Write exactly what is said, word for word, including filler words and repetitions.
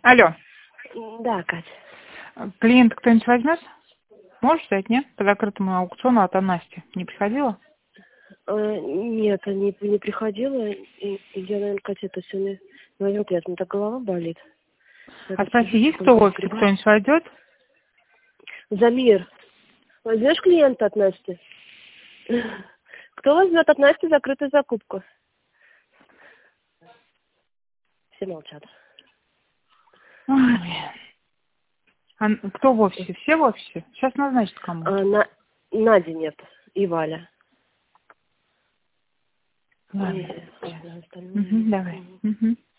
Алло. Да, Катя. Клиент кто-нибудь возьмет? Можешь взять, нет? По закрытому аукциону от Насти. Не приходила? А, нет, не, не приходила. И, и я, наверное, Катя, это сегодня не возьму, у меня так голова болит. А спроси, есть кто в офисе, кто-нибудь войдет? Замир, возьмешь клиента от Насти? Кто возьмет от Насти закрытую закупку? Все молчат. Ой, блин. А кто в офисе? Все в офисе? Сейчас назначит кому. А, на... Нади нет. И Валя. Ладно. И... Угу, давай. Угу.